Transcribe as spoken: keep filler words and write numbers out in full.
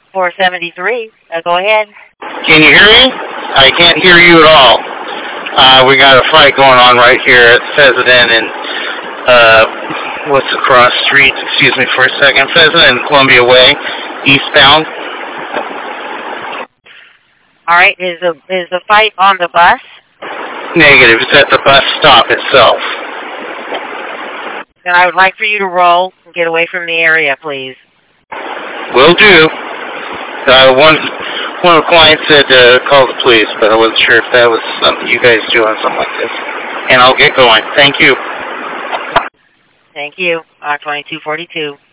four seventy-three. Uh, go ahead. Can you hear me? I can't hear you at all. Uh, we got a fight going on right here at Pheasant and, uh, what's across street? Excuse me for a second. Pheasant and Columbia Way, eastbound. All right. Is the is the fight on the bus? Negative. It's at the bus stop itself. Then I would like for you to roll and get away from the area, please. Will do. Uh, one, one of the clients said uh, call the police, but I wasn't sure if that was something you guys do on something like this. And I'll get going. Thank you. Thank you. R twenty-two forty-two.